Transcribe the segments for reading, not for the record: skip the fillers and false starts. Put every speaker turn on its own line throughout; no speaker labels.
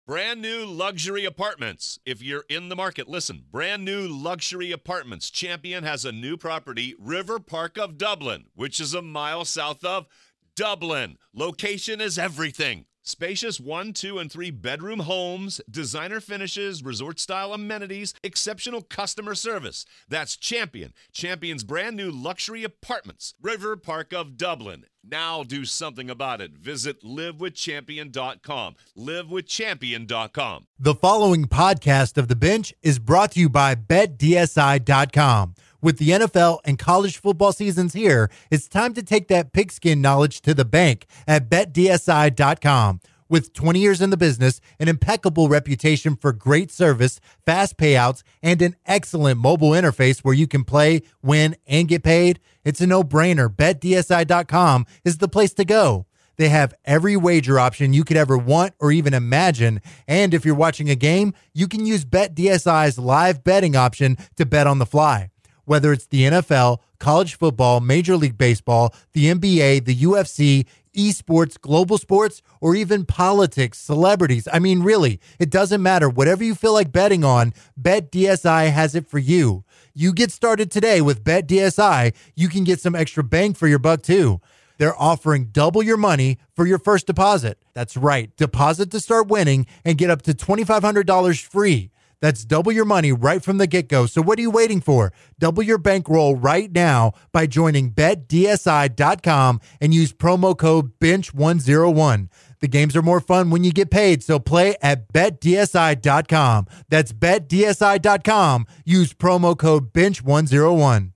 Brand new luxury apartments. If you're in the market, listen. Brand new luxury apartments. Champion has a new property, River Park of Dublin, which is a mile south of Dublin. Location is everything. Spacious 1, 2, and 3 bedroom homes, designer finishes, resort-style amenities, exceptional customer service. That's Champion. Champion's brand new luxury apartments, River Park of Dublin. Now do something about it. Visit livewithchampion.com. Livewithchampion.com.
The following podcast of The Bench is brought to you by BetDSI.com. With the NFL and college football seasons here, it's time to take that pigskin knowledge to the bank at BetDSI.com. With 20 years in the business, an impeccable reputation for great service, fast payouts, and an excellent mobile interface where you can play, win, and get paid, it's a no-brainer. BetDSI.com is the place to go. They have every wager option you could ever want or even imagine. And if you're watching a game, you can use BetDSI's live betting option to bet on the fly. Whether it's the NFL, college football, Major League Baseball, the NBA, the UFC, esports, global sports, or even politics, celebrities. I mean, really, it doesn't matter. Whatever you feel like betting on, BetDSI has it for you. You get started today with BetDSI, you can get some extra bang for your buck too. They're offering double your money for your first deposit. That's right. Deposit to start winning and get up to $2,500 free. That's double your money right from the get-go. So what are you waiting for? Double your bankroll right now by joining BetDSI.com and use promo code BENCH101. The games are more fun when you get paid, so play at BetDSI.com. That's BetDSI.com. Use promo code BENCH101.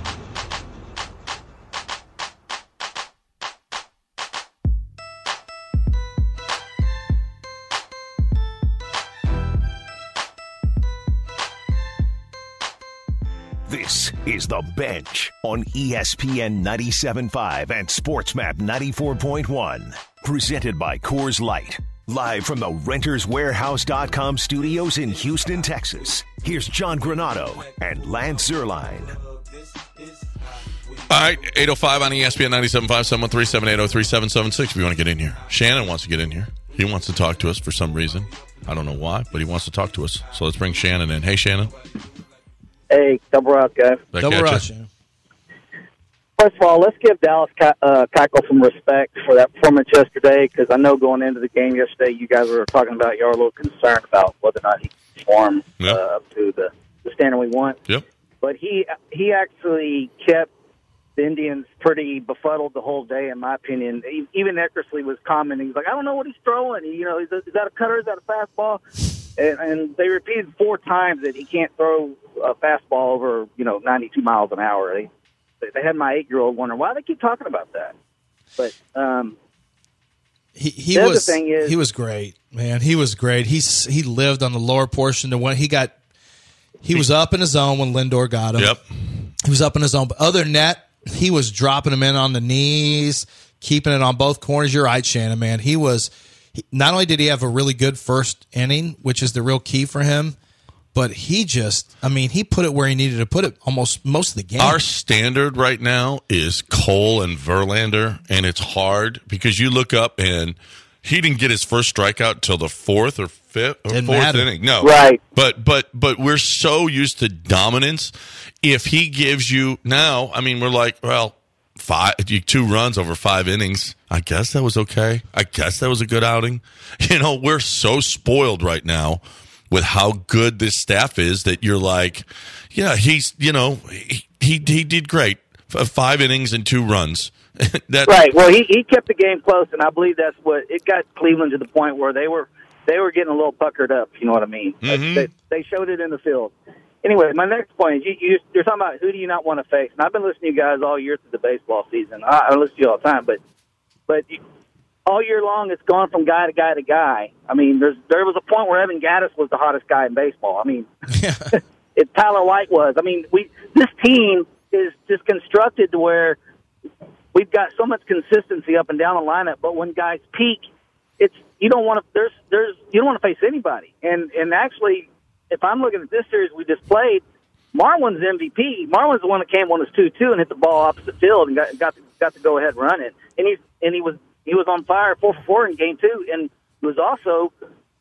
This is The Bench on ESPN 97.5 and SportsMap 94.1. Presented by Coors Light. Live from the RentersWarehouse.com studios in Houston, Texas. Here's John Granato and Lance Zierlein.
All right, 8:05 on ESPN 97.5, 713-780-3776 if you want to get in here. Shannon wants to get in here. He wants to talk to us for some reason. I don't know why, but he wants to talk to us. So let's bring Shannon in. Hey, Shannon.
Hey, double route, guys.
Double route.
First of all, let's give Dallas Keuchel some respect for that performance yesterday, because I know going into the game yesterday, you guys were talking about you were a little concerned about whether or not he could perform up to the standard we want.
Yep.
But he actually kept the Indians pretty befuddled the whole day, in my opinion. Even Eckersley was commenting. He's like, I don't know what he's throwing. Is that a cutter? Is that a fastball? And they repeated 4 times that he can't throw a fastball over, 92 miles an hour. They had my 8-year-old wondering why they keep talking about that. But
he was great, man. He was great. He lived on the lower portion to when he was up in his zone when Lindor got him.
Yep.
He was up in his zone. But other than that, he was dropping him in on the knees, keeping it on both corners. You're right, Shannon, man. Not only did he have a really good first inning, which is the real key for him, but he put it where he needed to put it almost most of the game.
Our standard right now is Cole and Verlander, and it's hard because you look up and he didn't get his first strikeout till the 4th or 5th or 4th inning. No.
Right.
But we're so used to dominance. If he gives you now, we're like, well, 2 runs over 5 innings. I guess that was okay. I guess that was a good outing. We're so spoiled right now with how good this staff is that you're like, yeah, he's, he did great. 5 innings and 2 runs.
Right. Well, he kept the game close, and I believe that's what it got Cleveland to the point where they were getting a little puckered up. You know what I mean?
Mm-hmm.
They showed it in the field. Anyway, my next point is you're talking about who do you not want to face, and I've been listening to you guys all year through the baseball season. I listen to you all the time, but all year long it's gone from guy to guy to guy. There was a point where Evan Gattis was the hottest guy in baseball. Tyler White was. This team is just constructed to where we've got so much consistency up and down the lineup, but when guys peak, you don't want to face anybody. And actually, if I'm looking at this series we just played, Marwin's MVP. Marwin's the one that came on his 2-2 and hit the ball opposite field and got to go ahead and run it. And he was on fire 4 for 4 in game 2, and was also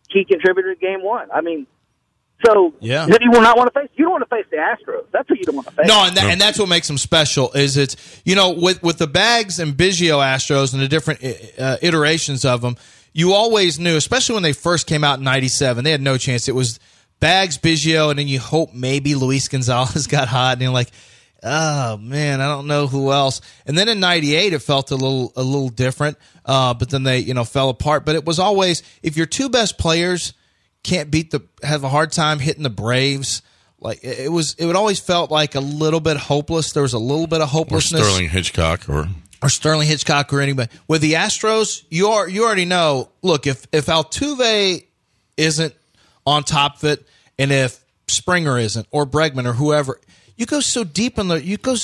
key contributor to Game 1. I mean, so
Yeah.
who do you not want to face? You don't want to face the Astros. That's who you don't want to face.
No, and that's what makes them special. Is it's with the Bags and Biggio Astros and the different iterations of them, you always knew, especially when they first came out in '97, they had no chance. It was Bags, Biggio, and then you hope maybe Luis Gonzalez got hot, and you're like, oh man, I don't know who else. And then in '98, it felt a little different, but then they fell apart. But it was always, if your two best players can't have a hard time hitting the Braves, like it would always felt like a little bit hopeless. There was a little bit of hopelessness.
Or Sterling Hitchcock or anybody. With the Astros, you already know. Look, if Altuve isn't on top of it, and if Springer isn't, or Bregman, or whoever, you go so deep in the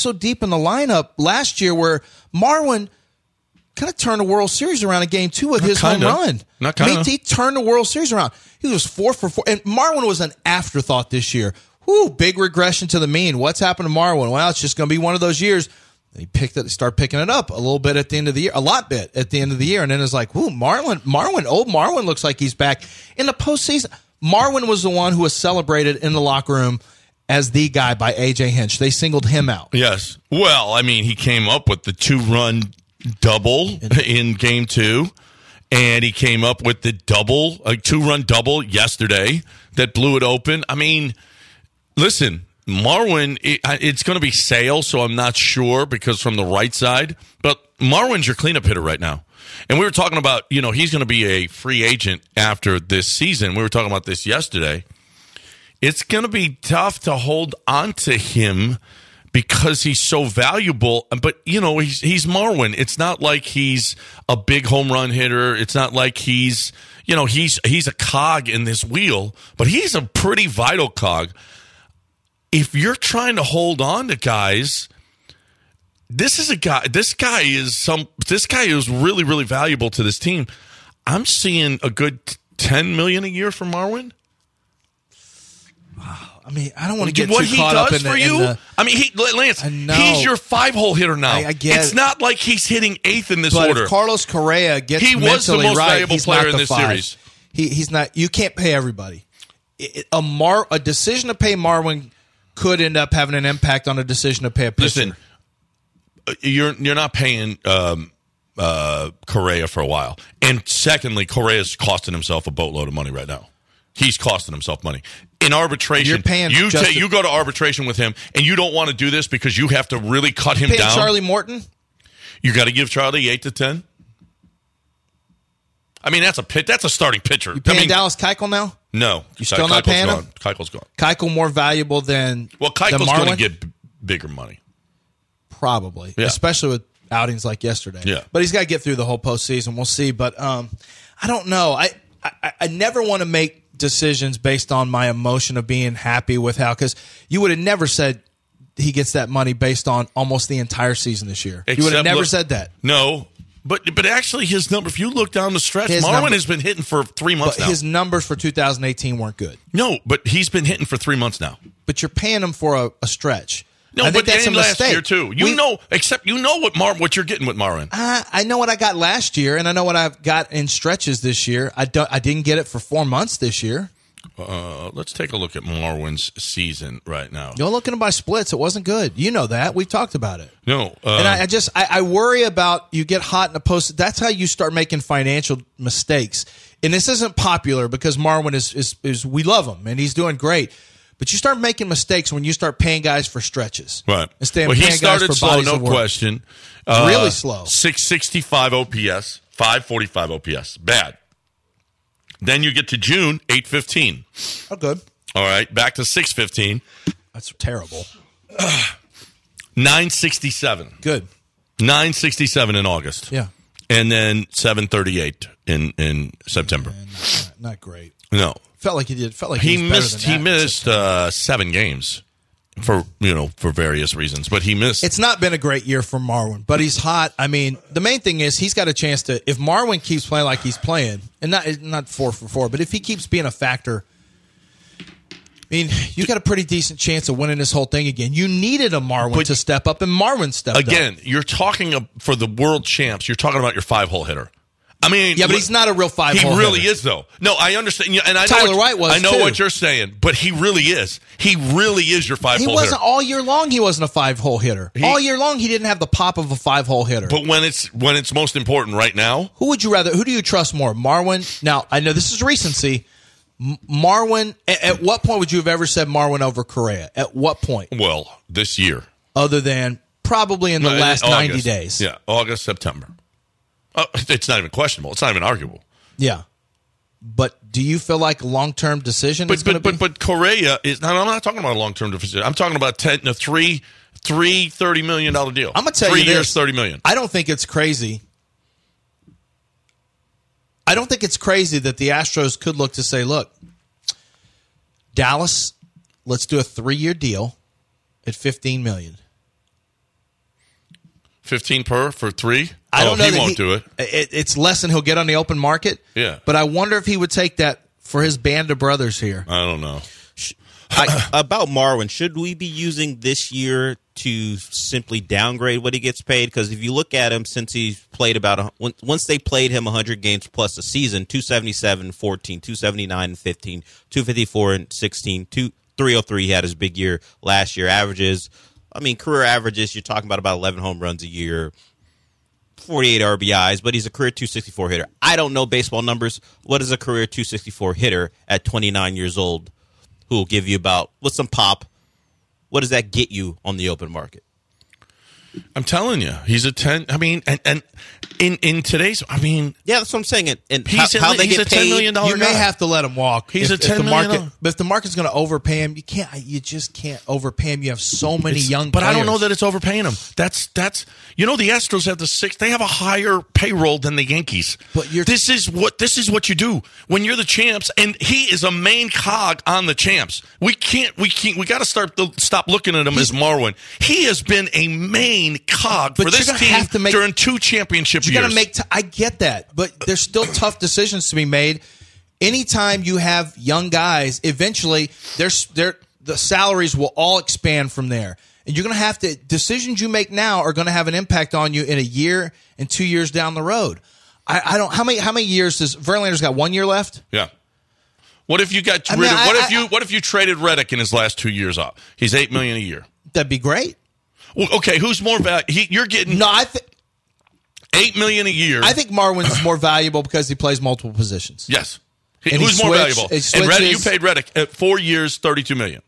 lineup last year where Marwin kind of turned the World Series around in Game 2 with his home run. He turned the World Series around. He was 4 for 4, and Marwin was an afterthought this year. Whoo, big regression to the mean. What's happened to Marwin? Well, it's just going to be one of those years. He started picking it up a little bit at the end of the year, a lot bit at the end of the year, and then it's like, whoo, old Marwin looks like he's back in the postseason. Marwin was the one who was celebrated in the locker room as the guy by A.J. Hinch. They singled him out.
Yes. Well, I mean, he came up with the 2-run double in Game 2, and he came up with the 2-run double yesterday that blew it open. I mean, listen, Marwin, it's going to be Sale, so I'm not sure because from the right side, but Marwin's your cleanup hitter right now. And we were talking about, he's going to be a free agent after this season. We were talking about this yesterday. It's going to be tough to hold on to him because he's so valuable. But, he's Marwin. It's not like he's a big home run hitter. It's not like he's a cog in this wheel, but he's a pretty vital cog. If you're trying to hold on to guys, this guy is really, really valuable to this team. I'm seeing a good $10 million a year from Marwin.
I mean, I don't want to get too caught up in the
I mean, Lance, he's your 5-hole hitter now.
I get
it's not like he's hitting 8th in this
but
order.
If Carlos Correa gets
he was the most
right,
valuable player in this
5.
series.
He's not. You can't pay everybody. A decision to pay Marwin could end up having an impact on a decision to pay a pitcher.
Listen, you're not paying Correa for a while, and secondly, Correa's costing himself a boatload of money right now. He's costing himself money. In arbitration,
you're paying
you go to arbitration with him, and you don't want to do this because you have to really cut him down.
Charlie Morton?
You got to give Charlie 8 to 10. I mean, that's a starting pitcher.
You paying Dallas Keuchel now?
No.
You still not paying him?
Keuchel's gone.
Keuchel more valuable than
Keuchel's going to get bigger money.
Probably.
Yeah.
Especially with outings like yesterday.
Yeah.
But he's got to get through the whole postseason. We'll see. But I don't know. I never want to make decisions based on my emotion of being happy with how, because you would have never said he gets that money based on almost the entire season this year. You would have never said that.
No. But actually, his number, if you look down the stretch, Marwin has been hitting for 3 months now.
His numbers for 2018 weren't good.
No, but he's been hitting for 3 months now.
But you're paying him for a stretch.
No,
I think
but
that's a
last
mistake.
year too. You know what you're getting with Marwin.
I know what I got last year, and I know what I've got in stretches this year. I didn't get it for 4 months this year.
Let's take a look at Marwin's season right now.
You're looking by splits. It wasn't good. You know that. We've talked about it.
No.
And I worry about you get hot in a post. That's how you start making financial mistakes. And this isn't popular because Marwin is we love him, and he's doing great. But you start making mistakes when you start paying guys for stretches.
Right.
Instead
of
paying
he started
guys for
slow,
bodies
no
of work.
question.
Really slow.
665 OPS, 545 OPS. Bad. Then you get to June, 815.
Oh, good.
All right, back to 615.
That's terrible.
967.
Good.
967 in August.
Yeah.
And then 738 in September.
Not great.
No.
Felt like he did. Felt like
he
missed.
He missed 7 games for various reasons, but he missed.
It's not been a great year for Marwin, but he's hot. I mean, the main thing is he's got a chance to. If Marwin keeps playing like he's playing, and not 4 for 4, but if he keeps being a factor, I mean, you got a pretty decent chance of winning this whole thing again. You needed a Marwin to step up, and Marwin stepped up.
Again, you're talking for the world champs. You're talking about your 5-hole hitter.
I mean,
Yeah, but he's not a real 5-hole
He
hitter.
really is, though. No, I understand. And I know
Tyler White was,
I know
too.
what you're saying, but he really is. He really is your 5-hole
He
hitter.
wasn't all year long. He wasn't a 5-hole hitter. All year long, he didn't have the pop of a 5-hole hitter.
But when it's most important right now,
Who do you trust more, Marwin? Now, I know this is recency. Marwin, at what point would you have ever said Marwin over Correa? At what point?
well, this year.
Other than probably in the last
August.
90 days.
Yeah, August, September. It's not even questionable. It's not even arguable.
Yeah. But do you feel like a long-term decision is going to be?
But Correa is not. I'm not talking about a long-term decision. I'm talking about three $30 million deal.
I'm going to tell
3
you
years,
this.
$30 million.
I don't think it's crazy. I don't think it's crazy that the Astros could look to say, look, Dallas, let's do a 3-year deal at $15 million.
15 per for 3.
I don't know.
He
that
won't do it.
It's less than he'll get on the open market.
Yeah.
But I wonder if he would take that for his band of brothers here.
I don't know.
About Marwin, should we be using this year to simply downgrade what he gets paid? Because if you look at him since he's played once they played him 100 games plus a season, 277 14, 279 15, 254 and 16, 303. He had his big year last year. Career averages, you're talking about 11 home runs a year, 48 RBIs, but he's a career 264 hitter. I don't know baseball numbers. What is a career 264 hitter at 29 years old who will give you with some pop? What does that get you on the open market?
I'm telling you, he's a 10. I mean, and in today's,
yeah, that's what I'm saying. And
he's
how they
he's
get
a $10
paid.
million
You may
guy.
have to let him walk.
He's
if
a $10
the
million
market, but if the market's going to overpay him, you just can't overpay him. You have so many young
But
players.
I don't know that it's overpaying him. That's the Astros have they have a higher payroll than the Yankees.
But
this is what you do when you're the champs, and he is a main cog on the champs. We got to stop looking at him as Marwin. He has been a main cog for
But
this
you're gonna
team
have to make-
during 2 championship
You
years.
got to make. I get that, but there's still tough decisions to be made. Anytime you have young guys, eventually the salaries will all expand from there, and you're going to have to. Decisions you make now are going to have an impact on you in a year and 2 years down the road. I don't. How many years does Verlander's got? 1 year left.
Yeah. What if you got rid of? What if you traded Reddick in his last 2 years off? He's $8 million a year.
That'd be great.
Well, okay, who's more valuable? You're getting
No, I think.
$8 million a year.
I think Marwin's more valuable because he plays multiple positions.
Yes.
And
Who's
he
more
switched-
valuable?
he
And Reddick, you
switches-
paid Reddick at 4 years, $32 million.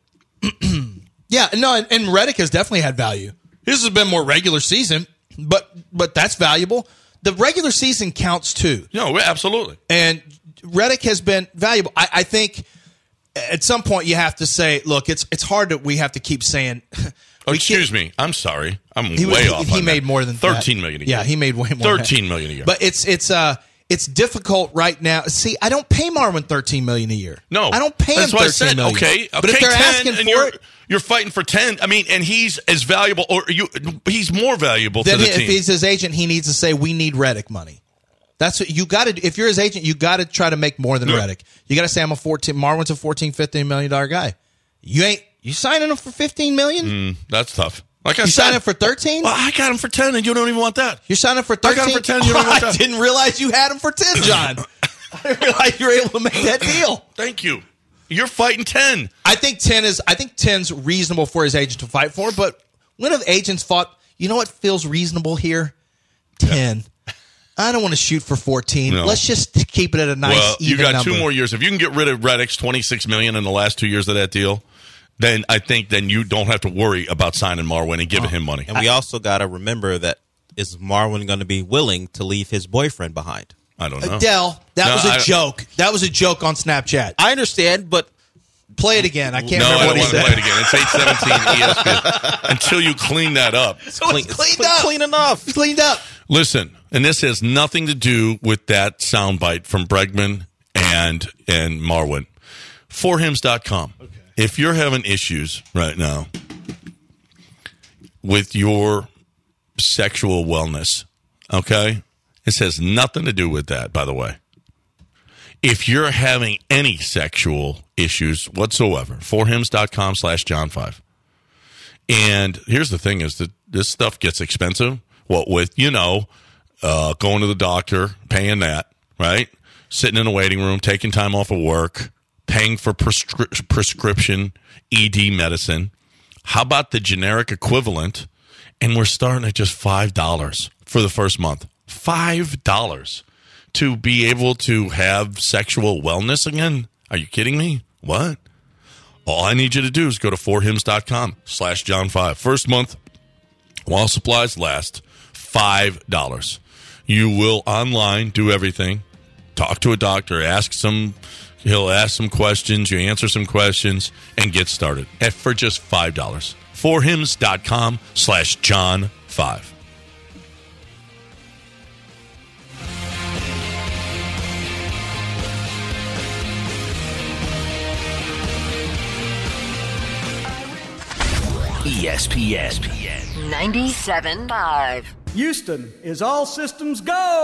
Yeah, no, and Reddick has definitely had value. His has been more regular season, but that's valuable. The regular season counts too,
No, absolutely.
and Reddick has been valuable. I think at some point you have to say, look, it's hard that we have to keep saying.
Excuse me. I'm sorry. I'm
He
way off.
He
on
made
that.
more than
$13
that.
million a year.
Yeah, he made way more.
$13 million a year.
But it's difficult right now. See, I don't pay Marwin $13 million a year.
No,
I don't pay him
That's what I
$13
said.
million.
Okay,
but if they're
10,
asking
and
for it,
you're fighting for 10. I mean, and he's as valuable, he's more valuable to
then
the
if
team.
he's his agent, he needs to say, "We need Reddick money." That's what you got to. If you're his agent, you got to try to make more than Reddick. You got to say, Marwin's a $14-15 million guy. You signing him for $15 million?
That's tough. Like I
You
said,
signing him for 13?
Well, I got him for 10, and you don't even want that.
You're signing for 13?
I got him for 10, you don't want that.
I didn't realize you had him for 10, John. I didn't realize you were able to make that deal.
Thank you. You're fighting 10.
I think 10's reasonable for his agent to fight for, but when have agents fought, you know what feels reasonable here? 10. I don't want to shoot for 14.
No.
Let's just keep it at a nice
Well, you
even
got
number.
2 more years. If you can get rid of Reddick's $26 million in the last 2 years of that deal, then I think then you don't have to worry about signing Marwin and giving him money.
And we also got to remember that is Marwin going to be willing to leave his boyfriend behind?
I don't know.
Adele, that was a joke. That was a joke on Snapchat.
I understand, but
Play it again. I can't
No, I
remember
don't
what he
want to
said.
play it again. It's 8:17 ESPN. Until you clean that up.
clean,
cleaned up.
clean enough.
It's cleaned up.
Listen, and this has nothing to do with that soundbite from Bregman and Marwin. Forhims.com. Okay. If you're having issues right now with your sexual wellness, okay? This has nothing to do with that, by the way. If you're having any sexual issues whatsoever, forhims.com/John5. And here's the thing is that this stuff gets expensive. What with, going to the doctor, paying that, right? Sitting in a waiting room, taking time off of work, paying for prescription ED medicine. How about the generic equivalent? And we're starting at just $5 for the first month. $5 to be able to have sexual wellness again? Are you kidding me? What? All I need you to do is go to forhims.com/John5. First month, while supplies last, $5. You will online do everything. Talk to a doctor, he'll ask some questions, you answer some questions, and get started for just $5. forhims.com/John5.
ESPN
97.5.
Houston is all systems go.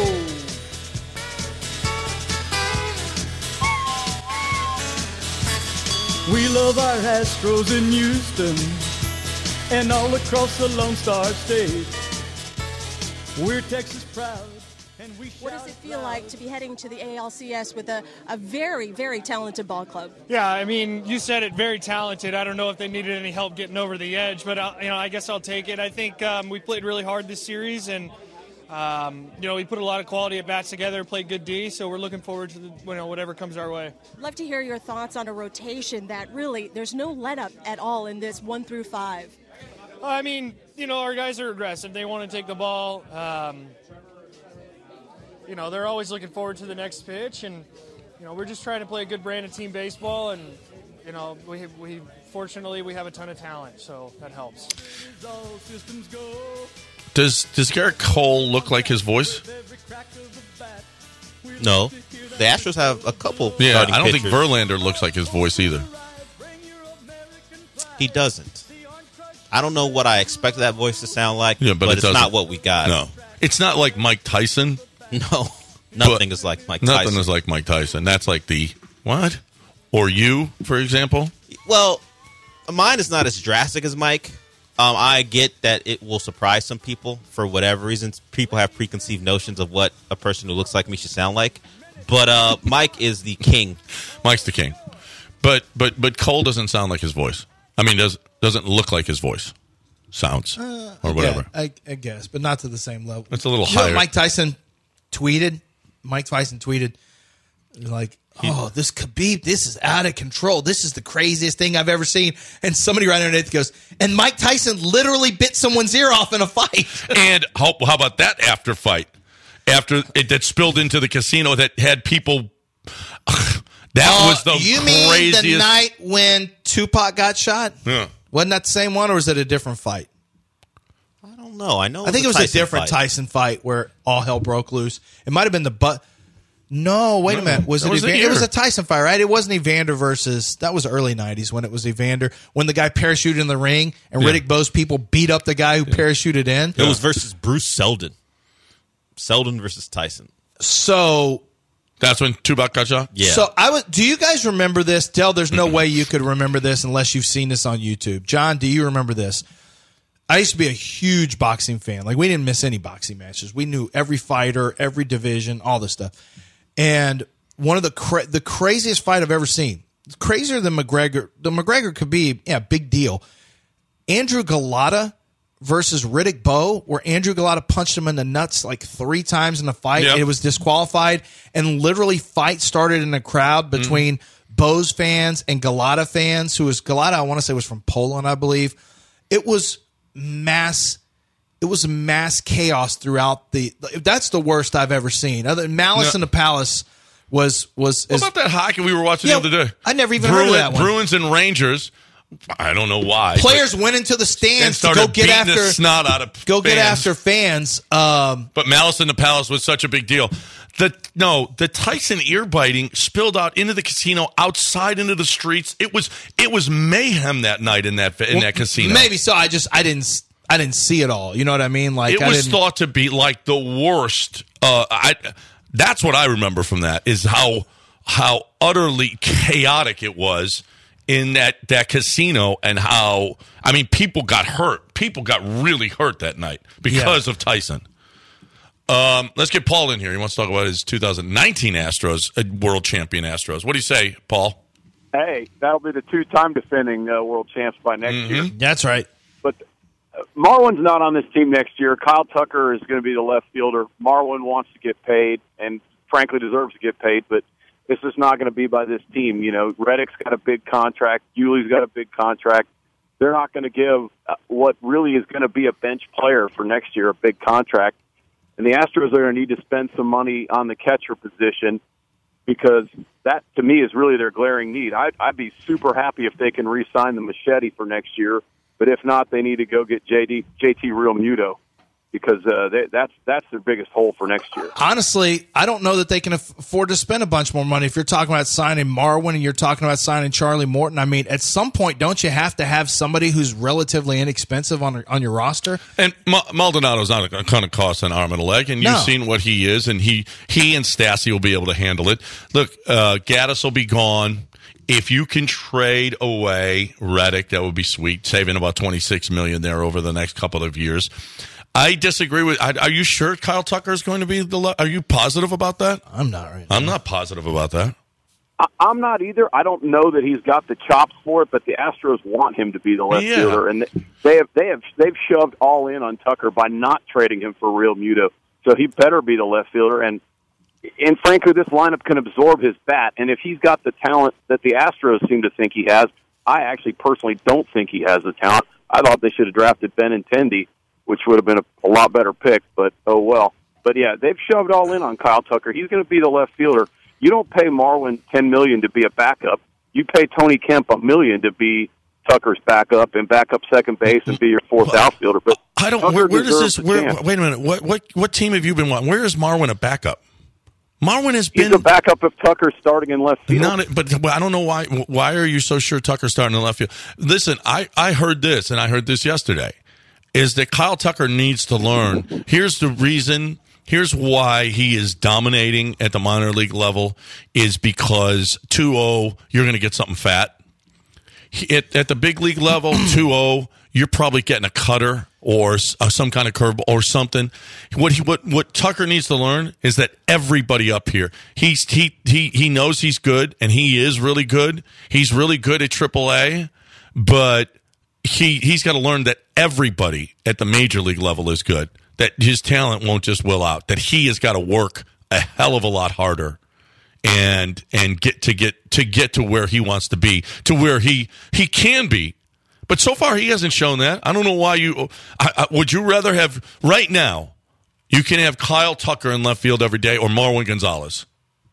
We love our Astros in Houston and all across the Lone Star State. We're Texas proud. And we
what does it feel like to be heading to the ALCS with a very, very talented ball club?
Yeah, I mean, you said it, very talented. I don't know if they needed any help getting over the edge, but I guess I'll take it. I think we played really hard this series, and we put a lot of quality at bats together, played good D, so we're looking forward to whatever comes our way.
Love to hear your thoughts on a rotation that really there's no let up at all in this 1 through 5.
I mean, our guys are aggressive. They want to take the ball. They're always looking forward to the next pitch, and we're just trying to play a good brand of team baseball, and we fortunately we have a ton of talent, so that helps.
Does Garrett Cole look like his voice?
No. The Astros have a couple.
Yeah, I don't
pitchers.
think Verlander looks like his voice either.
He doesn't. I don't know what I expect that voice to sound like,
yeah, but
it's not what we got.
No. It's not like Mike Tyson.
No. Nothing is like Mike Tyson.
Nothing is like Mike Tyson. That's like the what? Or you, for example?
Well, mine is not as drastic as Mike. I get that it will surprise some people for whatever reasons. People have preconceived notions of what a person who looks like me should sound like. But Mike is the king.
Mike's the king. But Cole doesn't sound like his voice. I mean, doesn't look like his voice sounds or whatever.
I guess, but not to the same level.
It's a little higher.
Mike Tyson tweeted, like, oh, this Khabib, this is out of control. This is the craziest thing I've ever seen. And somebody right underneath goes, and Mike Tyson literally bit someone's ear off in a fight.
And how about that after fight? After it that spilled into the casino that had people. That was the
you
craziest.
mean the night when Tupac got shot?
Yeah.
Wasn't that the same one, or was it a different fight?
I don't know. I
think it was a different Tyson fight where all hell broke loose. It might have been No, wait a minute. Was it Evander? It was a Tyson fight, right? It wasn't Evander versus. That was early '90s when it was Evander, when the guy parachuted in the ring and Riddick Bowe's people beat up the guy who parachuted in.
It was versus Bruce Seldon. Seldon versus Tyson.
So
that's when Tupac got shot?
Yeah.
So do you guys remember this? Del, there's no way you could remember this unless you've seen this on YouTube. John, do you remember this? I used to be a huge boxing fan. Like, we didn't miss any boxing matches. We knew every fighter, every division, all this stuff. And one of the craziest fight I've ever seen, crazier than McGregor. The McGregor could be, big deal. Andrew Galata versus Riddick Bowe, where Andrew Galata punched him in the nuts like 3 times in the fight. Yep. It was disqualified, and literally fight started in the crowd between Bowe's fans and Galata fans, who was Galata, I want to say, was from Poland, I believe. It was mass chaos throughout that's the worst I've ever seen. Other than Malice in the Palace was
what about that hockey we were watching the other day?
I never even heard of that one.
Bruins and Rangers. I don't know why.
Players went into the stands to go get after
the snot out of
get after fans.
But Malice in the Palace was such a big deal. The Tyson ear biting spilled out into the casino, outside into the streets. It was mayhem that night in that casino.
Maybe so. I didn't see it all. You know what I mean? Like,
it was thought to be like the worst. That's what I remember from that, is how utterly chaotic it was in that casino, and how, I mean, people got hurt. People got really hurt that night because of Tyson. Let's get Paul in here. He wants to talk about his 2019 Astros, world champion Astros. What do you say, Paul?
Hey, that'll be the two-time defending world champs by next year.
That's right.
But Marwin's not on this team next year. Kyle Tucker is going to be the left fielder. Marwin wants to get paid and, frankly, deserves to get paid, but this is not going to be by this team. You know, Reddick's got a big contract. Yuli's got a big contract. They're not going to give what really is going to be a bench player for next year a big contract. And the Astros are going to need to spend some money on the catcher position because that, to me, is really their glaring need. I'd be super happy if they can re-sign the Machete for next year, but if not, they need to go get JT Realmuto because that's their biggest hole for next year.
Honestly, I don't know that they can afford to spend a bunch more money. If you're talking about signing Marwin and you're talking about signing Charlie Morton, I mean, at some point, don't you have to have somebody who's relatively inexpensive on your roster?
And Maldonado's not going to cost an arm and a leg, and you've seen what he is, and he and Stassi will be able to handle it. Look, Gaddis will be gone. If you can trade away Reddick, that would be sweet, saving about $26 million there over the next couple of years. I disagree with. Are you sure Kyle Tucker is going to be the? Are you positive about that?
I'm not right now.
I'm not positive about that.
I'm not either. I don't know that he's got the chops for it, but the Astros want him to be the left fielder, and they've shoved all in on Tucker by not trading him for Realmuto. So he better be the left fielder, and frankly, this lineup can absorb his bat. And if he's got the talent that the Astros seem to think he has, I actually personally don't think he has the talent. I thought they should have drafted Benintendi, which would have been a lot better pick, but oh well. But yeah, they've shoved all in on Kyle Tucker. He's going to be the left fielder. You don't pay Marwin $10 million to be a backup. You pay Tony Kemp $1 million to be Tucker's backup and back up second base and be your fourth outfielder. But
I don't. Where does this? Wait a minute. What team have you been watching? Where is Marwin a backup? Marwin has been.
He's a backup if Tucker's starting in left field.
But I don't know why. Why are you so sure Tucker's starting in left field? Listen, I heard this, and I heard this yesterday. Is that Kyle Tucker needs to learn. Here's the reason. Here's why he is dominating at the minor league level is because 2-0, you're going to get something fat. At the big league level, 2-0, you're probably getting a cutter or some kind of curve or something. What Tucker needs to learn is that everybody up here, he knows he's good, and he is really good. He's really good at AAA, but he's got to learn that everybody at the major league level is good, that his talent won't just will out, that he has got to work a hell of a lot harder and get to where he wants to be, to where he can be. But so far he hasn't shown that. I don't know why you would you rather have right now you can have Kyle Tucker in left field every day or Marwin Gonzalez?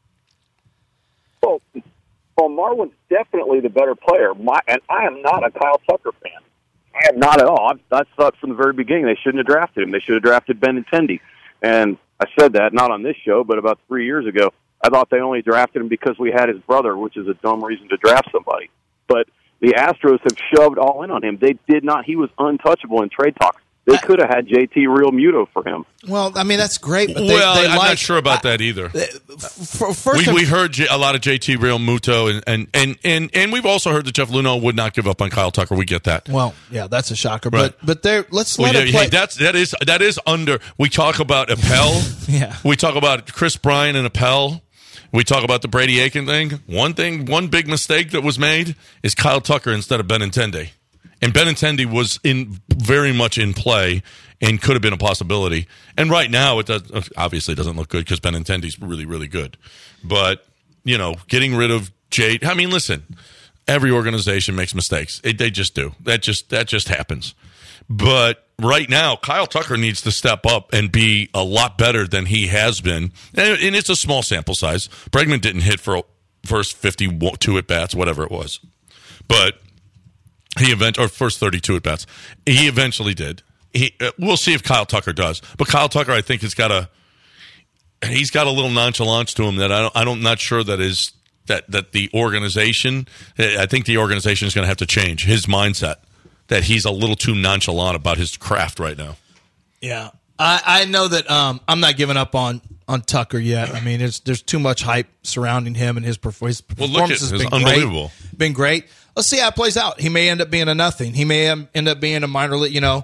Well, Marwin's definitely the better player, and I am not a Kyle Tucker fan. I am not at all. I thought from the very beginning they shouldn't have drafted him. They should have drafted Benintendi. And I said that, not on this show, but about 3 years ago. I thought they only drafted him because we had his brother, which is a dumb reason to draft somebody. But the Astros have shoved all in on him. They did not. He was untouchable in trade talks. They could have had JT Realmuto for him.
Well, I mean, that's great. But
I'm not sure about that either. We heard a lot of JT Realmuto, and we've also heard that Jeff Luhnow would not give up on Kyle Tucker. We get that.
Well, yeah, that's a shocker.
Right.
But let's let it play.
That is under. We talk about Appel.
Yeah.
We talk about Chris Bryant and Appel. We talk about the Brady Aiken thing. One big mistake that was made is Kyle Tucker instead of Benintendi. And Benintendi was very much in play and could have been a possibility. And right now, it obviously doesn't look good because Benintendi's really, really good. But, getting rid of Jade. I mean, listen, every organization makes mistakes. They just do. That just happens. But right now, Kyle Tucker needs to step up and be a lot better than he has been. And it's a small sample size. Bregman didn't hit for first 52 at-bats, whatever it was. But first 32 at bats. He eventually did. We'll see if Kyle Tucker does. But Kyle Tucker, I think, he's got a little nonchalance to him that I'm not sure that is that the organization. I think the organization is going to have to change his mindset. That he's a little too nonchalant about his craft right now.
Yeah, I know that I'm not giving up on Tucker yet. I mean, there's too much hype surrounding him and his performance. Has been
unbelievable.
Been great. Let's see how it plays out. He may end up being a nothing. He may end up being a minor league,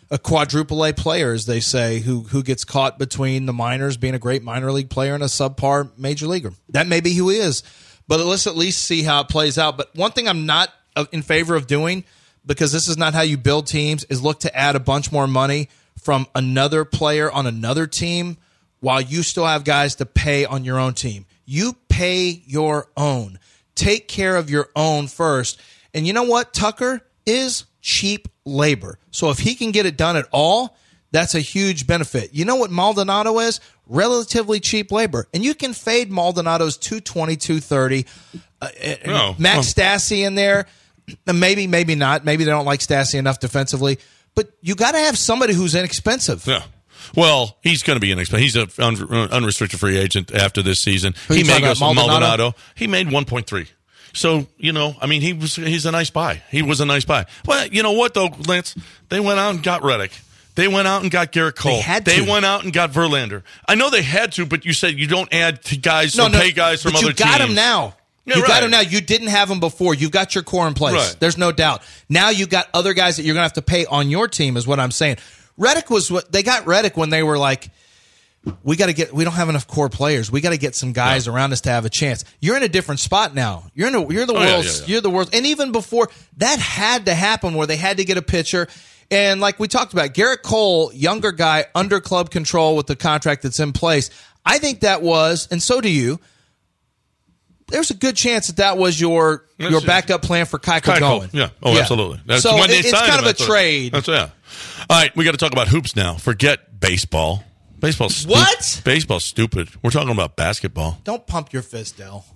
a quadruple A player, as they say, who gets caught between the minors, being a great minor league player and a subpar major leaguer. That may be who he is, but let's at least see how it plays out. But one thing I'm not in favor of doing, because this is not how you build teams, is look to add a bunch more money from another player on another team while you still have guys to pay on your own team. You pay your own. Take care of your own first. And you know what? Tucker is cheap labor. So if he can get it done at all, that's a huge benefit. You know what Maldonado is? Relatively cheap labor. And you can fade Maldonado's 220, 230. Max Stassi in there. Maybe, maybe not. Maybe they don't like Stassi enough defensively. But you got to have somebody who's inexpensive.
Yeah. Well, he's going to be inexpensive. He's an unrestricted free agent after this season.
Who
he
you
made
talking about,
Maldonado. He made 1.3. So, I mean, he's a nice buy. He was a nice buy. Well, you know what, though, Lance? They went out and got Reddick. They went out and got Garrett Cole. They went out and got Verlander. I know they had to, but you said you don't add to guys or pay guys from other teams.
You got him now.
Yeah,
you got him now. You didn't have him before. You've got your core in place.
Right.
There's no doubt. Now you got other guys that you're going to have to pay on your team is what I'm saying. Reddick was what they got Reddick when they were like, we don't have enough core players. We got to get some guys around us to have a chance. You're in a different spot now. You're the world. And even before that had to happen where they had to get a pitcher. And like we talked about, Garrett Cole, younger guy, under club control with the contract that's in place. I think that was, and so do you, there's a good chance that was your backup plan for Keuchel going.
Yeah. Oh, absolutely.
So it's kind of a trade.
All right, we got to talk about hoops now. Forget baseball. Baseball's
what?
Baseball's stupid. We're talking about basketball.
Don't pump your fist, Del.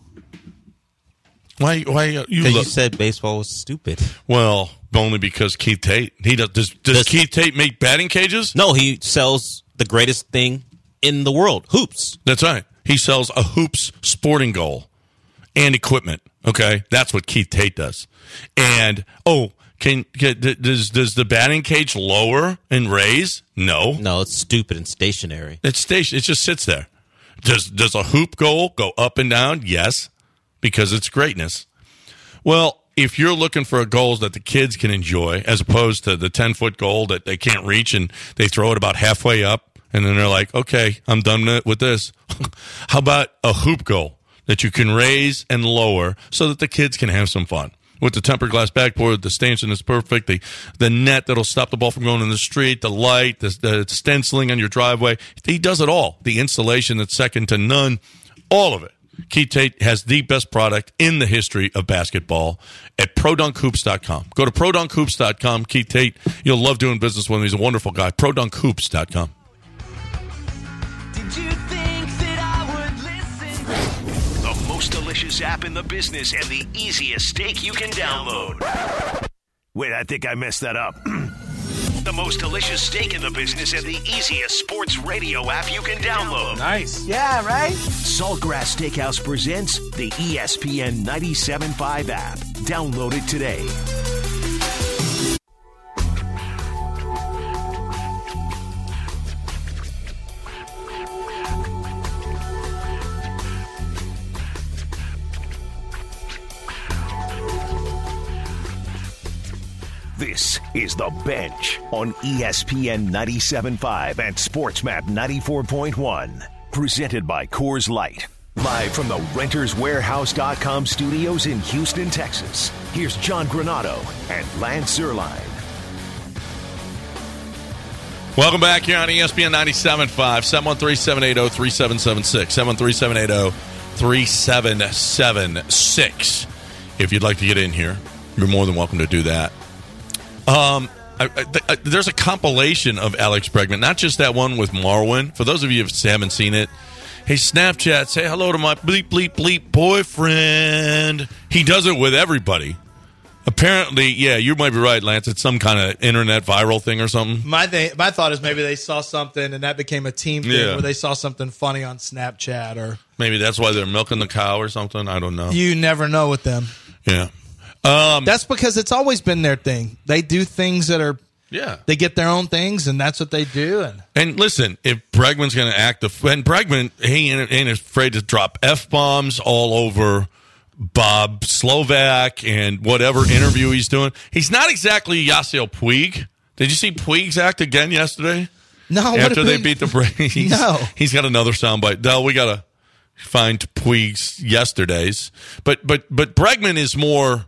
Why?
Because you said baseball was stupid.
Well, only because Keith Tate. Does Keith Tate make batting cages?
No, he sells the greatest thing in the world: hoops.
That's right. He sells a hoops sporting goal and equipment. Okay, that's what Keith Tate does. And does the batting cage lower and raise? No,
it's stupid and stationary.
It just sits there. Does a hoop goal go up and down? Yes, because it's greatness. Well, if you're looking for goals that the kids can enjoy, as opposed to the 10-foot goal that they can't reach and they throw it about halfway up, and then they're like, "Okay, I'm done with this." How about a hoop goal that you can raise and lower so that the kids can have some fun? With the tempered glass backboard, the stanchion is perfect, the net that'll stop the ball from going in the street, the light, the stenciling on your driveway. He does it all. The installation that's second to none, all of it. Keith Tate has the best product in the history of basketball at ProDunkHoops.com. Go to ProDunkHoops.com. Keith Tate, you'll love doing business with him. He's a wonderful guy. ProDunkHoops.com.
Most delicious app in the business and the easiest steak you can download. Wait, I think I messed that up. The most delicious steak in the business and the easiest sports radio app you can download.
Nice. Yeah, right?
Saltgrass Steakhouse presents the ESPN 97.5 app. Download it today. This is The Bench on ESPN 97.5 and SportsMap 94.1. Presented by Coors Light. Live from the RentersWarehouse.com studios in Houston, Texas. Here's John Granado and Lance Zierlein.
Welcome back here on ESPN 97.5, 713-780-3776, 713-780-3776. If you'd like to get in here, you're more than welcome to do that. There's a compilation of Alex Bregman, not just that one with Marwin. For those of you who haven't seen it, hey, Snapchat, say hello to my bleep, bleep, bleep boyfriend. He does it with everybody. Apparently, yeah, you might be right, Lance. It's some kind of internet viral thing or something.
My thought is maybe they saw something and that became a team thing where they saw something funny on Snapchat. Or
maybe that's why they're milking the cow or something. I don't know.
You never know with them.
Yeah.
That's because it's always been their thing. They do things that are, they get their own things, and that's what they do.
And listen, if Bregman's going to act, and Bregman, he ain't afraid to drop F-bombs all over Bob Slovak and whatever interview he's doing. He's not exactly Yasiel Puig. Did you see Puig's act again yesterday?
No.
After they beat the Braves?
No.
He's got another soundbite. Del, we got to find Puig's yesterday's. But Bregman is more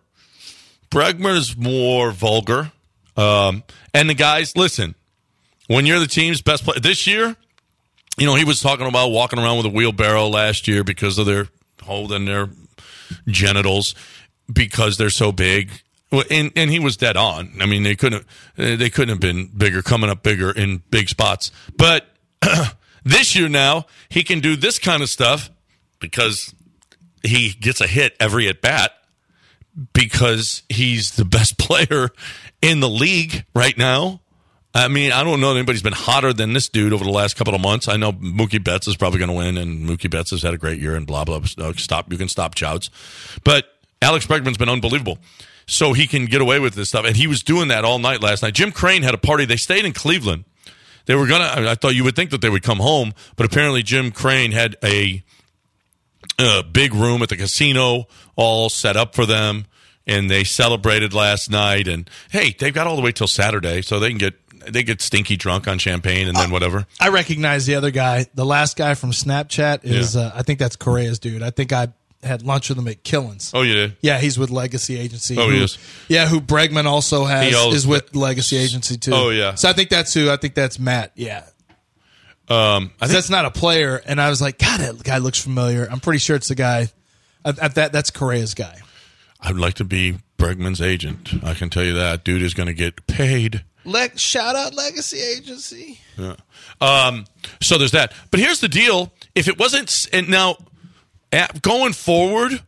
vulgar. And the guys, listen, when you're the team's best player this year, he was talking about walking around with a wheelbarrow last year because of their holding their genitals because they're so big. And he was dead on. I mean, they couldn't have been bigger, coming up bigger in big spots. But this year now, he can do this kind of stuff because he gets a hit every at bat because he's the best player in the league right now. I mean, I don't know if anybody's been hotter than this dude over the last couple of months. I know Mookie Betts is probably going to win, and Mookie Betts has had a great year, and blah, blah, blah. You can stop shouts. But Alex Bregman's been unbelievable. So he can get away with this stuff. And he was doing that all night last night. Jim Crane had a party. They stayed in Cleveland. They were I thought you would think that they would come home, but apparently Jim Crane had a big room at the casino all set up for them, and they celebrated last night. And, hey, they've got all the way till Saturday, so they get stinky drunk on champagne and then whatever.
I recognize the other guy. The last guy from Snapchat is, I think that's Correa's dude. I think I had lunch with him at Killins.
Oh, you did?
Yeah, he's with Legacy Agency.
Oh, he is?
Yeah, who Bregman also is with Legacy Agency, too.
Oh, yeah.
So I think that's who. I think that's Matt, yeah. I think that's not a player, and I was like, God, that guy looks familiar. I'm pretty sure it's the guy. That's Correa's guy.
I'd like to be Bregman's agent. I can tell you that. Dude is going to get paid.
Shout out Legacy Agency.
Yeah. So there's that. But here's the deal. If it wasn't – and now – going forward,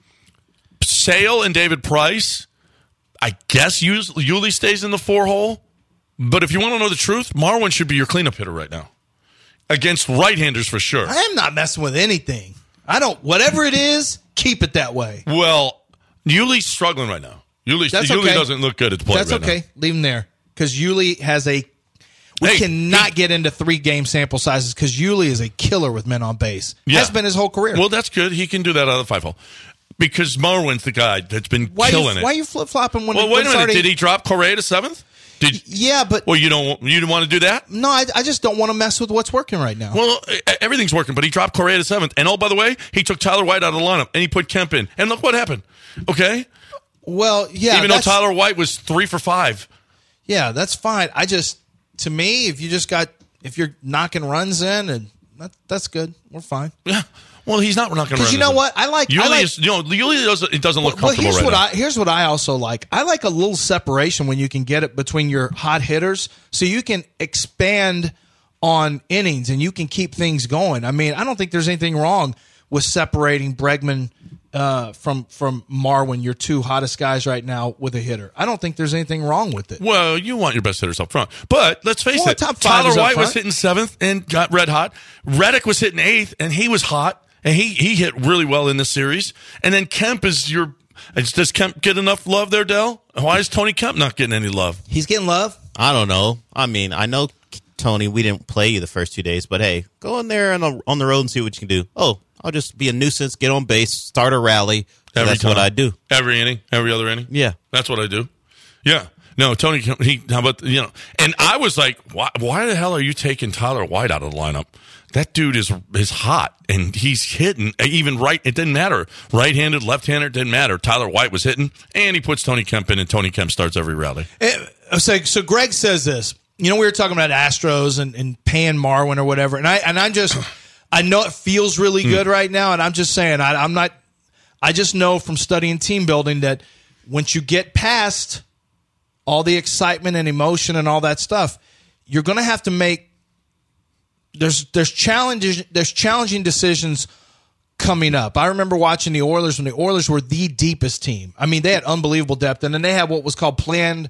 Sale and David Price, I guess Yuli stays in the 4-hole. But if you want to know the truth, Marwin should be your cleanup hitter right now. Against right-handers for sure.
I am not messing with anything. Whatever it is, keep it that way.
Well, Yuli's struggling right now. Yuli doesn't look good at the plate right now.
That's okay. Leave him there. Because Yuli has We cannot get into 3-game sample sizes because Yuli is a killer with men on base.
Yeah.
Has been his whole career.
Well, that's good. He can do that out of the 5-hole. Because Marwin's the guy that's been killing it.
Why are you flip-flopping when
Well, wait a minute. Did he drop Correa to 7th?
Yeah, but...
Well, you didn't want to do that?
No, I just don't want to mess with what's working right now.
Well, everything's working, but he dropped Correa to 7th. And, oh, by the way, he took Tyler White out of the lineup, and he put Kemp in. And look what happened. Okay?
Well, yeah.
Even though Tyler White was 3 for 5.
Yeah, that's fine. To me, if you're knocking runs in, and that's good. We're fine.
Yeah. Well, he's not knocking runs in.
Because you know what?
Yuli doesn't look comfortable right now.
Here's what I also like. I like a little separation when you can get it between your hot hitters so you can expand on innings and you can keep things going. I mean, I don't think there's anything wrong with separating Bregman from Marwin, your two hottest guys right now, with a hitter. I don't think there's anything wrong with it.
Well, you want your best hitters up front. But let's face it, Tyler White was hitting 7th and got red hot. Reddick was hitting 8th, and he was hot, and he hit really well in this series. And then Kemp is does Kemp get enough love there, Del? Why is Tony Kemp not getting any love?
He's getting love?
I don't know. I mean, I know, Tony, we didn't play you the first 2 days, but hey, go in there on the road and see what you can do. Oh, I'll just be a nuisance, get on base, start a rally. That's what I do.
Every inning, every other inning?
Yeah.
That's what I do. Yeah. No, Tony, how about, and I was like, why the hell are you taking Tyler White out of the lineup? That dude is hot, and he's hitting, even right, it didn't matter. Right-handed, left-handed, didn't matter. Tyler White was hitting, and he puts Tony Kemp in, and Tony Kemp starts every rally.
So Greg says this. We were talking about Astros and paying Marwin or whatever, and I'm just... I know it feels really good right now, and I'm just saying I just know from studying team building that once you get past all the excitement and emotion and all that stuff, you're going to have to make there's challenging decisions coming up. I remember watching the Oilers when the Oilers were the deepest team. I mean, they had unbelievable depth, and then they had what was called Plan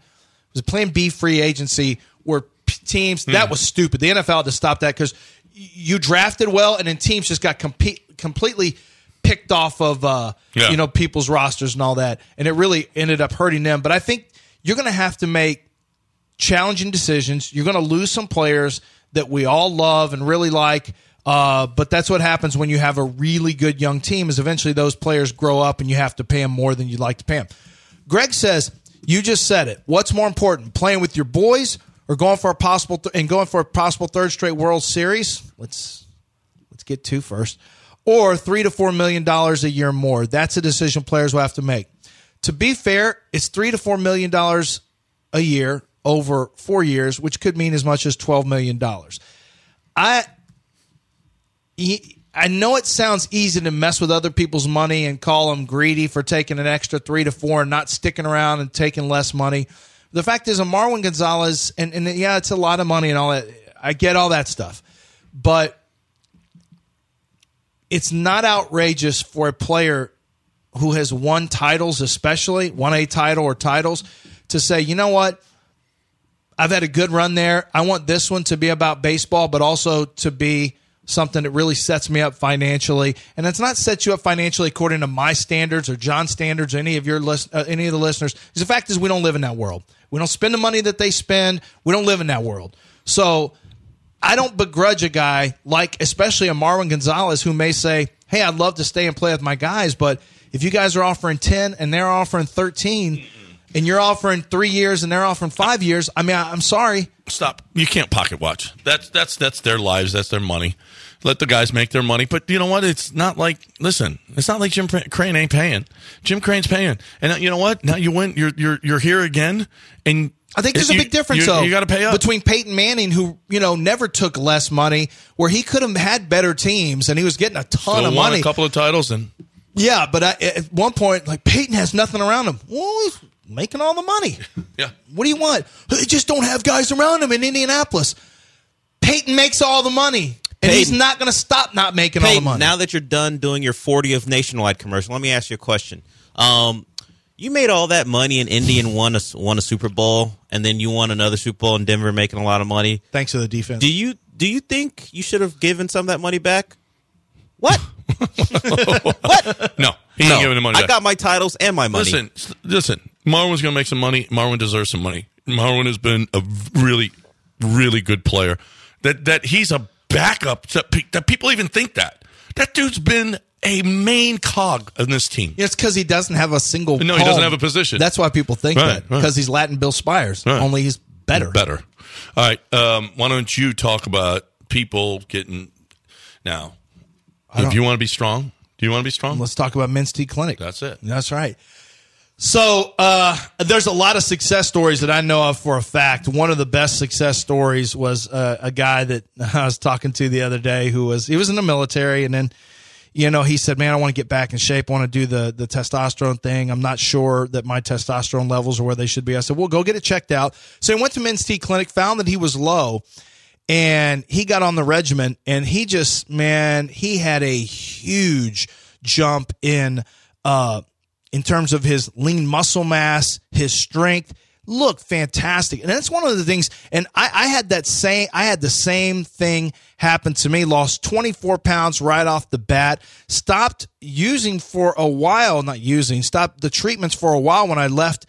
B free agency, where teams that was stupid. The NFL had to stop that because you drafted well, and then teams just got completely picked off of people's rosters and all that, and it really ended up hurting them. But I think you're going to have to make challenging decisions. You're going to lose some players that we all love and really like, but that's what happens when you have a really good young team is eventually those players grow up and you have to pay them more than you'd like to pay them. Greg says, you just said it. What's more important, playing with your boys or going for a possible third straight World Series. Let's get to first. Or $3 to $4 million a year more. That's a decision players will have to make. To be fair, it's $3 to $4 million a year over 4 years, which could mean as much as $12 million. I know it sounds easy to mess with other people's money and call them greedy for taking an extra 3 to 4 and not sticking around and taking less money. The fact is, a Marwin Gonzalez, and yeah, it's a lot of money and all that. I get all that stuff. But it's not outrageous for a player who has won titles, especially won a title or titles, to say, you know what? I've had a good run there. I want this one to be about baseball, but also to be something that really sets me up financially. And it's not set you up financially according to my standards or John's standards or any of the listeners. Because the fact is, we don't live in that world. We don't spend the money that they spend. We don't live in that world. So I don't begrudge a guy like, especially a Marwin Gonzalez, who may say, hey, I'd love to stay and play with my guys, but if you guys are offering 10 and they're offering 13 and you're offering 3 years and they're offering 5 years, I mean, I'm sorry.
Stop. You can't pocket watch. That's their lives. That's their money. Let the guys make their money. But you know what? It's not like, listen, it's not like Jim Crane ain't paying. Jim Crane's paying. And you know what? Now you win. You're here again. And
I think there's a big difference, though.
You got to pay up.
Between Peyton Manning, who, never took less money, where he could have had better teams and he was getting a ton of money.
Won a couple of titles.
Yeah, but at one point, like, Peyton has nothing around him. Well, he's making all the money.
Yeah.
What do you want? They just don't have guys around him in Indianapolis. Peyton makes all the money. And he's not going to stop not making all the money.
Now that you're done doing your 40th Nationwide commercial, let me ask you a question. You made all that money in Indy and won a Super Bowl, and then you won another Super Bowl in Denver, making a lot of money.
Thanks to the defense.
Do you think you should have given some of that money back? What? What?
No, he ain't giving the money back.
I got my titles and my money.
Listen. Marwin's going to make some money. Marwin deserves some money. Marwin has been a really, really good player. That he's a backup, that people even think that dude's been a main cog in this team.
It's because he doesn't have a single.
No, he doesn't have a position.
That's why people think that, because he's Latin Bill Spires.
Right.
Only he's better.
All right. Why don't you talk about people getting now? If you want to be strong, do you want to be strong?
Let's talk about Men's T Clinic.
That's it.
That's right. So there's a lot of success stories that I know of for a fact. One of the best success stories was a guy that I was talking to the other day he was in the military, and then he said, man, I want to get back in shape. I want to do the testosterone thing. I'm not sure that my testosterone levels are where they should be. I said, well, go get it checked out. So he went to Men's T Clinic, found that he was low, and he got on the regimen, and he had a huge jump in terms of his lean muscle mass, his strength. Looked fantastic. And that's one of the things, and I had the same thing happen to me. Lost 24 pounds right off the bat. Stopped using for a while, stopped the treatments for a while when I left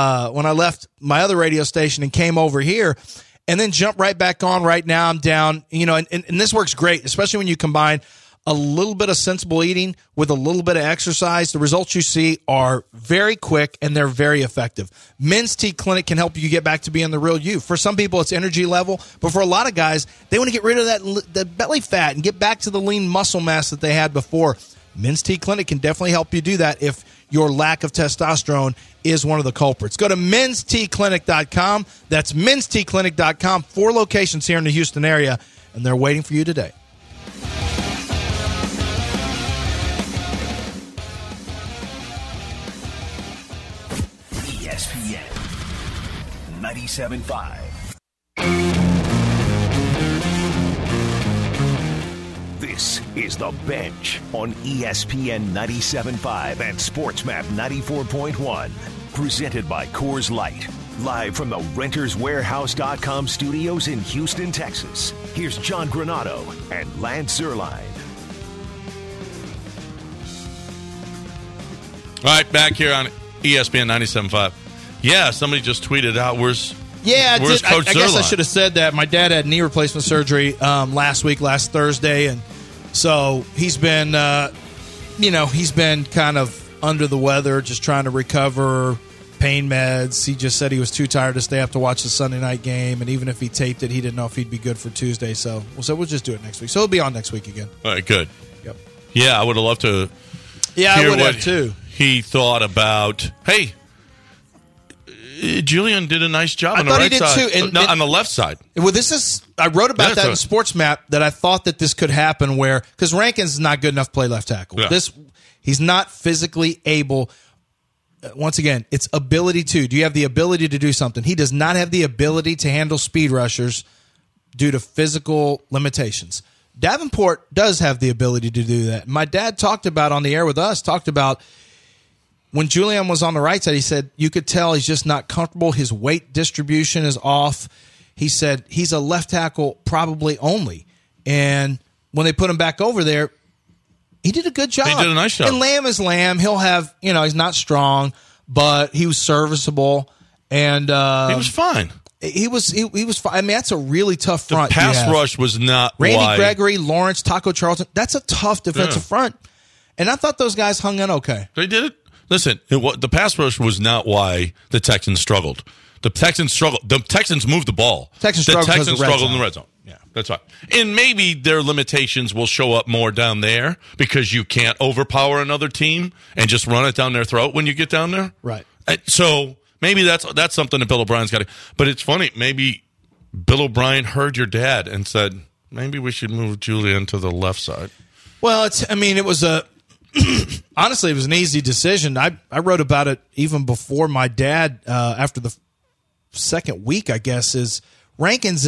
my other radio station and came over here, and then jumped right back on. Right now I'm down, and this works great, especially when you combine a little bit of sensible eating with a little bit of exercise. The results you see are very quick and they're very effective. Men's T Clinic can help you get back to being the real you. For some people, it's energy level, but for a lot of guys, they want to get rid of that belly fat and get back to the lean muscle mass that they had before. Men's T Clinic can definitely help you do that if your lack of testosterone is one of the culprits. Go to menstclinic.com. That's menstclinic.com. 4 locations here in the Houston area, and they're waiting for you today.
ESPN 97.5. This is The Bench on ESPN 97.5 and SportsMap 94.1. Presented by Coors Light. Live from the RentersWarehouse.com studios in Houston, Texas. Here's John Granado and Lance Zierlein.
All right, back here on ESPN 97.5. Yeah, somebody just tweeted out, where's Coach
I guess I should have said that. My dad had knee replacement surgery last Thursday, and so he's been, he's been kind of under the weather, just trying to recover. pain meds. He just said he was too tired to stay up to watch the Sunday night game, and even if he taped it, he didn't know if he'd be good for Tuesday. So we'll just do it next week. So he'll be on next week again.
All right, good.
Yep.
Yeah, I would have loved to.
Yeah, I
hear
would
what
have too.
He thought about. Hey, Julian did a nice job
I
on the
thought he
right
did
side.
too, and-
No, on the left side.
Well, I wrote about that in Sports Map that I thought that this could happen where because Rankins is not good enough to play left tackle.
Yeah.
He's not physically able. Once again, it's ability to. Do you have the ability to do something? He does not have the ability to handle speed rushers due to physical limitations. Davenport does have the ability to do that. My dad talked about on the air with us, when Julian was on the right side, he said you could tell he's just not comfortable. His weight distribution is off. He said he's a left tackle probably only. And when they put him back over there, he did a good job.
He did a nice job.
And Lamb is Lamb. He'll have, he's not strong, but he was serviceable. And
he was fine.
He was fine. I mean, that's a really tough front.
The pass rush was not
Randy
wide.
Gregory, Lawrence, Taco Charlton. That's a tough defensive front. And I thought those guys hung in okay.
They did it. Listen, the pass rush was not why the Texans struggled. The Texans struggled. The Texans moved the ball.
The Texans struggled
in the red zone. Yeah, that's right. And maybe their limitations will show up more down there because you can't overpower another team and just run it down their throat when you get down there.
Right.
So maybe that's something that Bill O'Brien's got to. But it's funny. Maybe Bill O'Brien heard your dad and said, maybe we should move Julian to the left side.
Well, it was a. Honestly, it was an easy decision. I wrote about it even before my dad, after the second week, I guess, Rankins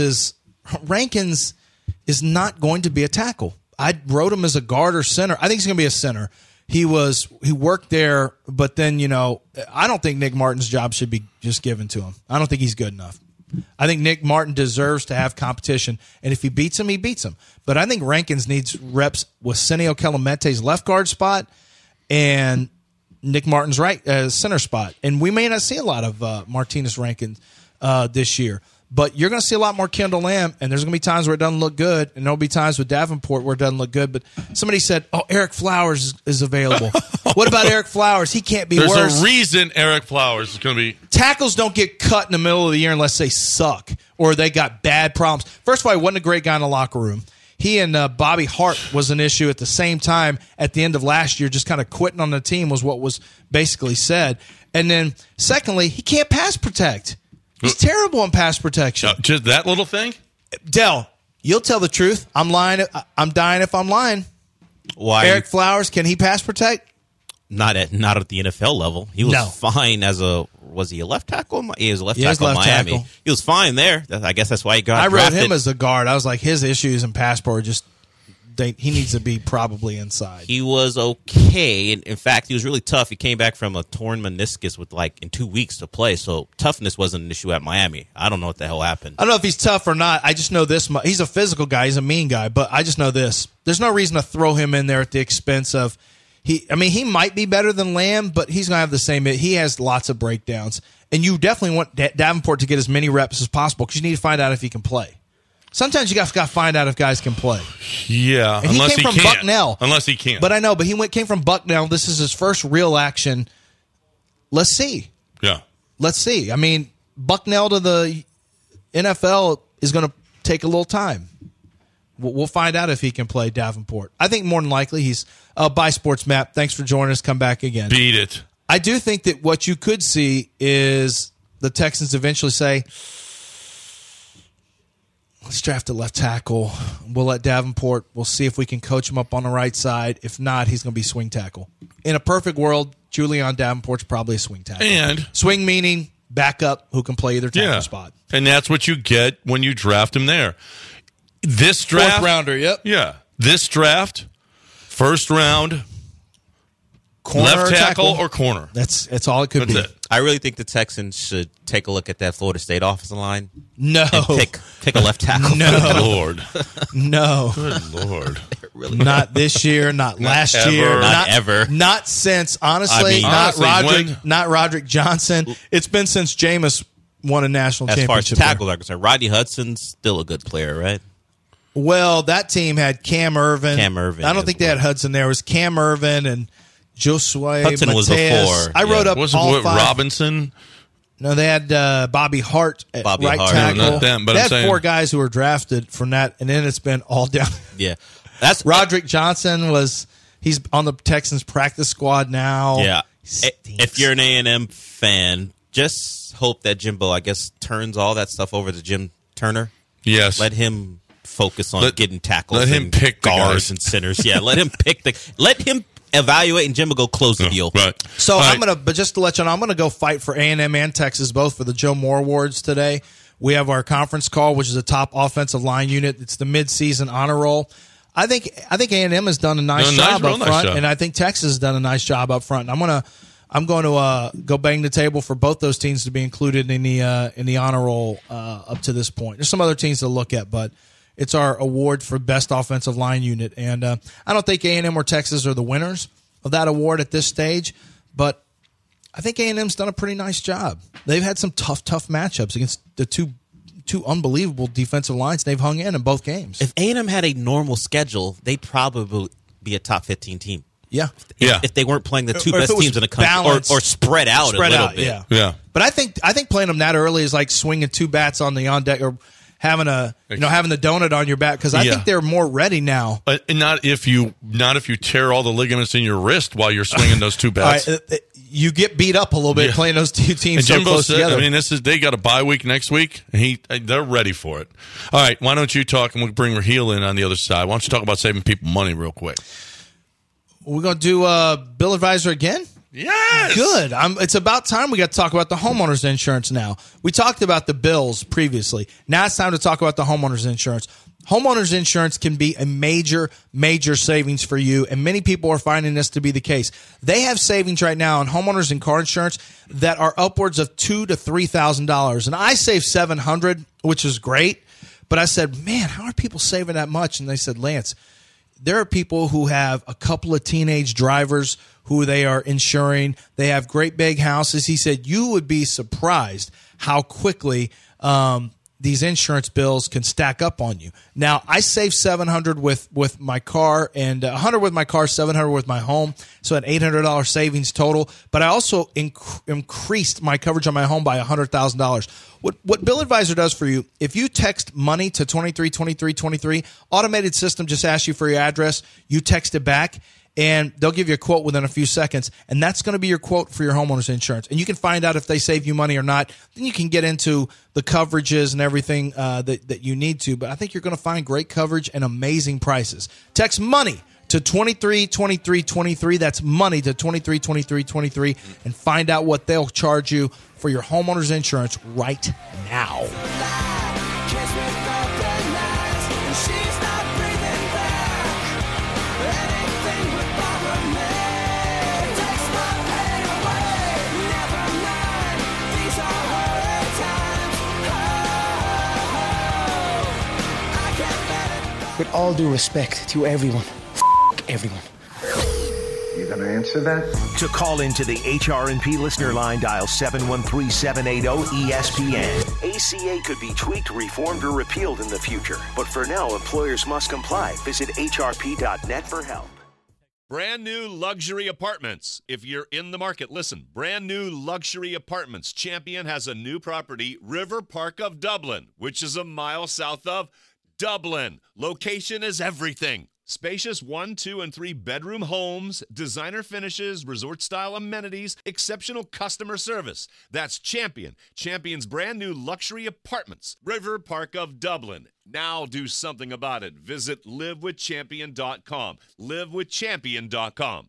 is not going to be a tackle. I wrote him as a guard or center. I think he's going to be a center. He worked there, but then, I don't think Nick Martin's job should be just given to him. I don't think he's good enough. I think Nick Martin deserves to have competition, and if he beats him, he beats him. But I think Rankins needs reps with Senio Kelamente's left guard spot and Nick Martin's right center spot. And we may not see a lot of Martinez Rankins this year. But you're going to see a lot more Kendall Lamb, and there's going to be times where it doesn't look good, and there'll be times with Davenport where it doesn't look good. But somebody said, Eric Flowers is available. What about Eric Flowers? He can't be worse.
There's a reason Eric Flowers is going to be.
Tackles don't get cut in the middle of the year unless they suck or they got bad problems. First of all, he wasn't a great guy in the locker room. He and Bobby Hart was an issue at the same time at the end of last year, just kind of quitting on the team was what was basically said. And then, secondly, he can't pass protect. He's terrible in pass protection.
Just that little thing?
Dell, you'll tell the truth. I'm lying. I'm dying if I'm lying.
Why?
Eric Flowers, can he pass protect?
Not at the NFL level. He was fine as was he a left tackle? He was a left tackle in Miami.
Tackle.
He was fine there. I guess that's why he got drafted.
I wrote him as a guard. I was like, his issues in pass pro are just he needs to be probably inside.
He was okay. In fact, he was really tough. He came back from a torn meniscus with in 2 weeks to play. So toughness wasn't an issue at Miami. I don't know what the hell happened.
I don't know if he's tough or not. I just know this. He's a physical guy. He's a mean guy. But I just know this. There's no reason to throw him in there at the expense of he might be better than Lamb, but he's going to have the same. He has lots of breakdowns. And you definitely want Davenport to get as many reps as possible because you need to find out if he can play. Sometimes you got to find out if guys can play.
Yeah,
and unless he came from Bucknell.
Unless he can't.
But I know, came from Bucknell. This is his first real action. Let's see.
Yeah.
Let's see. Bucknell to the NFL is going to take a little time. We'll find out if he can play Davenport. I think more than likely he's by Sports Map. Thanks for joining us. Come back again.
Beat it.
I do think that what you could see is the Texans eventually say, let's draft a left tackle. We'll let Davenport. We'll see if we can coach him up on the right side. If not, he's going to be swing tackle. In a perfect world, Julian Davenport's probably a swing tackle.
And
swing meaning backup who can play either tackle spot.
And that's what you get when you draft him there. This draft,
fourth rounder. Yep.
Yeah. This draft, first round,
corner
left tackle or corner.
That's all it could be.
It.
I really think the Texans should take a look at that Florida State offensive line.
No.
And pick a left tackle.
No.
Good Lord.
No.
Good Lord.
Really
not this year, not last year.
Not ever.
Not since, honestly, not Roderick Johnson. It's been since Jameis won a national championship.
As far as tackles are concerned, Rodney Hudson's still a good player, right?
Well, that team had Cam Irvin.
I
don't think they had Hudson there. It was Cam Irvin and Josue
Hudson was
Mateus.
before.
I wrote up
Wasn't
all
what,
five.
Robinson?
No, they had Bobby Hart at
Bobby
right
Hart.
tackle.
No, not them, but
they
I'm
had
saying-
4 guys who were drafted from that, and then it's been all down.
Yeah. That's
Roderick Johnson he's on the Texans practice squad now.
Yeah.
Stinks.
If you're an A&M fan, just hope that Jimbo, I guess, turns all that stuff over to Jim Turner.
Yes.
Let him focus on getting tackles.
let him
and
pick the
guards
guys.
and centers. Yeah, let him let him evaluate, and Jimbo go close the deal.
Right.
So
All
I'm
right.
but just to let you know, I'm gonna go fight for A&M and Texas both for the Joe Moore Awards today. We have our conference call, which is a top offensive line unit. It's the midseason honor roll. I think A&M has done a nice job up front, and I think Texas has done a nice job up front. And I'm going to go bang the table for both those teams to be included in the honor roll up to this point. There's some other teams to look at, but it's our award for best offensive line unit. And I don't think A&M or Texas are the winners of that award at this stage, but I think A&M's done a pretty nice job. They've had some tough matchups against the two unbelievable defensive lines they've hung in both games.
If A&M had a normal schedule, they'd probably be a top 15 team.
Yeah.
If they weren't playing the two
Or if
best
it was
teams in the country,
balanced,
or spread out a little bit.
Yeah. But I think playing them that early is like swinging 2 bats on deck, or having having the donut on your bat, because I think they're more ready now.
And not if you tear all the ligaments in your wrist while you're swinging those 2 bats.
All right, you get beat up a little bit playing those two teams
And
so
Jimbo
close
said,
together.
I mean, they got a bye week next week. They're ready for it. All right, why don't you talk, and we'll bring Raheel in on the other side. Why don't you talk about saving people money real quick?
We're going to do Bill Advisor again?
Yes.
Good. It's about time we got to talk about the homeowners insurance now. We talked about the bills previously. Now it's time to talk about the homeowners insurance. Homeowners insurance can be a major savings for you, and many people are finding this to be the case. They have savings right now on homeowners and car insurance that are upwards of $2,000 to $3,000. And I saved $700, which is great. But I said, man, how are people saving that much? And they said, Lance, there are people who have a couple of teenage drivers who they are insuring. They have great big houses. He said, you would be surprised how quickly these insurance bills can stack up on you. Now, I saved $700 with my car, and $100 with my car, $700 with my home, so an $800 savings total. But I also increased my coverage on my home by $100,000. What Bill Advisor does for you, if you text money to 232323, automated system just asks you for your address. You text it back, and they'll give you a quote within a few seconds, and that's going to be your quote for your homeowner's insurance. And you can find out if they save you money or not. Then you can get into the coverages and everything that you need to. But I think you're going to find great coverage and amazing prices. Text money to 232323. That's money to 232323, and find out what they'll charge you for your homeowner's insurance right now.
With all due respect to everyone, everyone.
You gonna answer that?
To call into the HRP listener line, dial 713-780-ESPN. ACA could be tweaked, reformed, or repealed in the future. But for now, employers must comply. Visit hrp.net for help.
Brand new luxury apartments. If you're in the market, listen. Brand new luxury apartments. Champion has a new property, River Park of Dublin, which is a mile south of Dublin. Location is everything. Spacious 1, 2, and 3 bedroom homes, designer finishes, resort-style amenities, exceptional customer service. That's Champion. Champion's brand new luxury apartments, River Park of Dublin. Now do something about it. Visit livewithchampion.com. Livewithchampion.com.